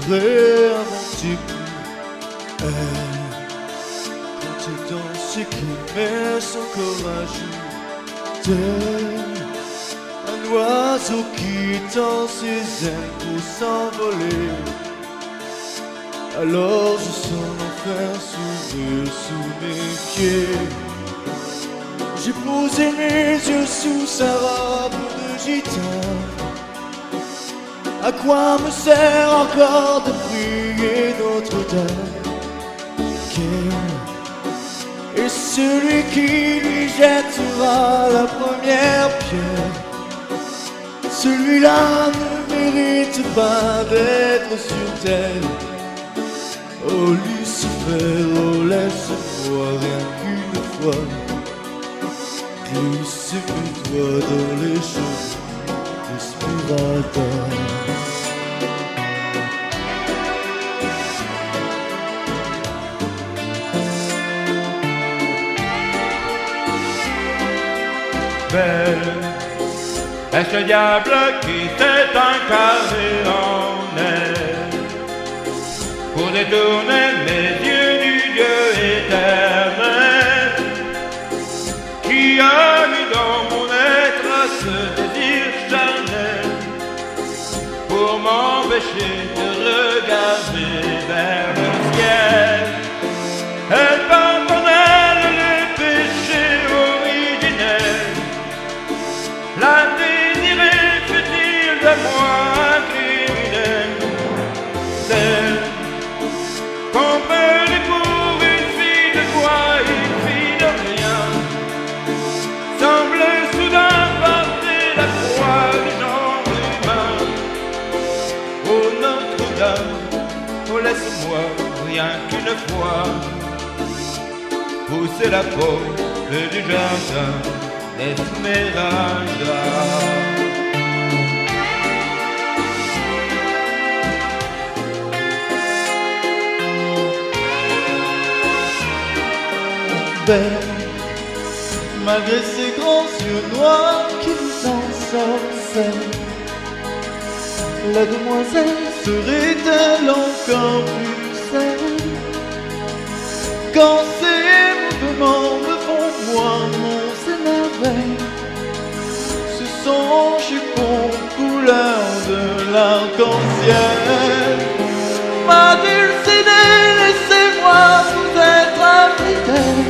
pleurer avant tes coups. Quand tu danses et qui met son courageux, t'es un oiseau qui tend ses ailes pour s'envoler. Alors je sens l'enfer s'ouvrir sous mes pieds. J'ai posé mes yeux sous sa robe de gitane. À quoi me sert encore de prier Notre-Dame? Quel est celui qui lui jettera la première pierre? Celui-là ne mérite pas d'être sur terre. Oh Lucifer, oh laisse-moi rien qu'une fois glisser-toi dans les cheveux d'Esmeralda. Belle, est-ce le diable qui s'est incarné en elle pour détourner mes yeux du Dieu éternel, qui a mis dans mon être ce désir charnel pour m'empêcher de regarder vers le ciel? Elle porte en elle les péchés originels. La désirée fut-il de moi un criminel? Celle qu'on prenait pour une fille de quoi, une fille de rien, semble soudain porter la croix du genre humain. Oh Notre-Dame, oh laisse-moi rien qu'une fois pousser la porte du jardin d'Esmeralda. Belle, malgré ses grands yeux noirs qui vous ensorcellent, la demoiselle serait-elle encore plus seule? Quand ses mouvements me font voir mon émerveil, ce sont jupons couleur de l'arc-en-ciel. Ma dulcinée, laissez-moi vous être infidèle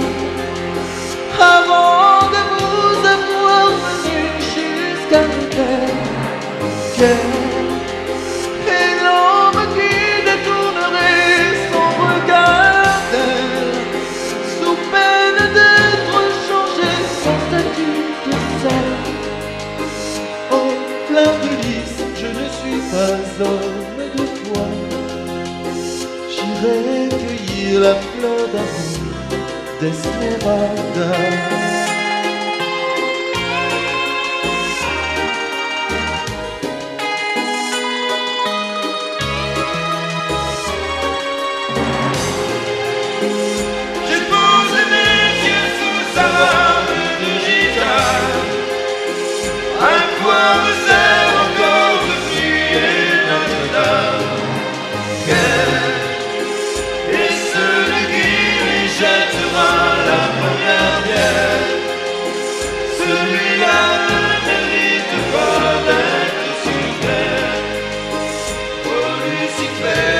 avant de vous avoir venu jusqu'à mes terres. Et l'homme qui détournerait son regard d'elle, sous peine d'être changé son statut de sel. Oh, plein de lys, je ne suis pas homme de foi. J'irai cueillir la fleur d'amour d'Esmeralda. J'ai posé mes yeux sous sa robe de gitane. À quoi me sert encore de prier Notre-Dame? Et celui qui lui jettera la première pierre, celui-là ne mérite pas d'être sur terre. Oh Lucifer,